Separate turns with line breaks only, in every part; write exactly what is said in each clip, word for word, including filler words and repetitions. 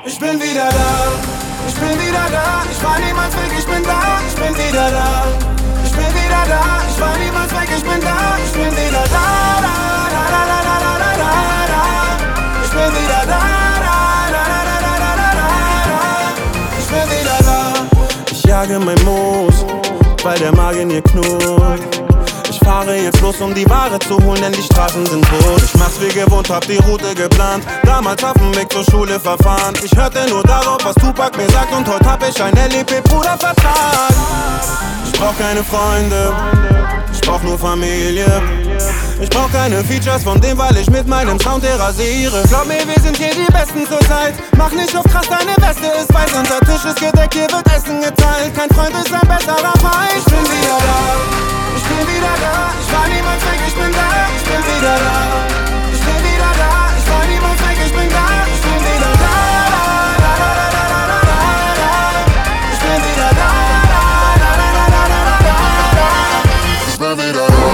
Ich bin wieder da, ich bin wieder da. Ich war niemals weg, ich bin da. Ich bin wieder da, ich bin wieder da. Ich war niemals weg, ich bin da. Ich bin wieder da, da, da, da, da, da, da, da, da. Ich bin wieder da, da, da, da, da, da, da, da. Ich bin wieder da. Ich jage mein Moos, weil der Magen hier knurrt. Ich fahre jetzt los, um die Ware zu holen, denn die Straßen sind tot. Ich mach's wie gewohnt, hab die Route geplant. Damals auf dem Weg zur Schule verfahren. Ich hörte nur darauf, was Tupac mir sagt. Und heute hab ich einen L E P-Brudervertrag. Ich brauch keine Freunde, ich brauch nur Familie. Ich brauch keine Features von dem, weil ich mit meinem Sound rasiere. Glaub mir, wir sind hier die Besten zur Zeit. Mach nicht auf krass, deine Weste ist weiß. Unser Tisch ist gedeckt, hier wird Essen geteilt. Kein Freund ist ein besserer Feind. Ich bin wieder da, ich bin wieder da. Ich war niemals weg, ich bin da. Ich bin wieder da, ich bin wieder da. Ich war niemals weg, ich bin da. Ich bin wieder da, da, da, da, da, da, da, da. Ich bin wieder da, da, da, da, da, da, da, da. Ich bin wieder da.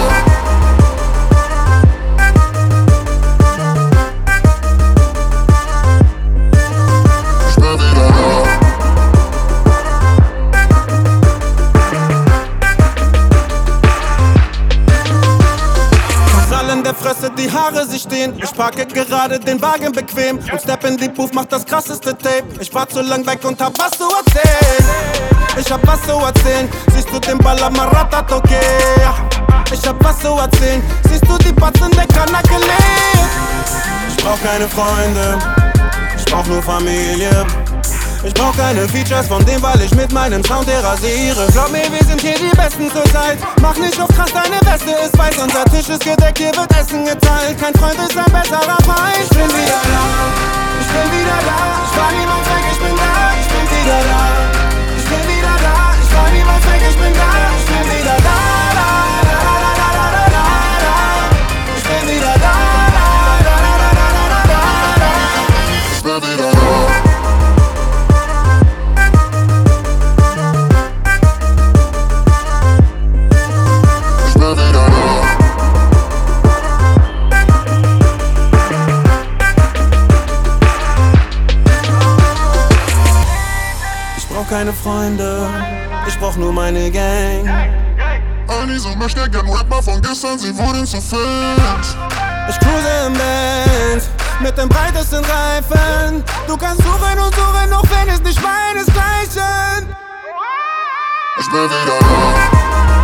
Fresse, die Haare sich stehen. Ich parke gerade den Wagen bequem und step in die Booth, mach das krasseste Tape. Ich war zu lang weg und hab was zu erzählen. Ich hab was zu erzählen. Siehst du den Baller Maratat, okay? Ich hab was zu erzählen. Siehst du die Batzen der Kanake lebt? Ich brauch keine Freunde, ich brauch nur Familie. Ich brauch keine Features von dem, weil ich mit meinem Sound rasiere. Glaub mir, wir sind hier die Besten zur Zeit. Mach nicht auf krass, deine Weste ist weiß. Unser Tisch ist gedeckt, hier wird Essen geteilt. Kein Freund ist ein besserer Feind. Ich bin wieder da, ich bin wieder da. Ich war niemals weg, ich bin da. Ich bin wieder da, ich bin wieder da. Ich war niemals weg, ich bin da. Ich bin wieder da, da, da, da, da, da, da, da, da. Ich bin wieder da, da, da, da, da, da, da, da, da. Ich bin wieder da. Keine Freunde, ich brauch nur meine Gang.
Annie so möchte gern Rapper von gestern, sie wurden zu fit.
Ich cruise im Benz mit den breitesten Reifen. Du kannst suchen und suchen, noch wenn es nicht meinesgleichen.
Ich bin wieder da.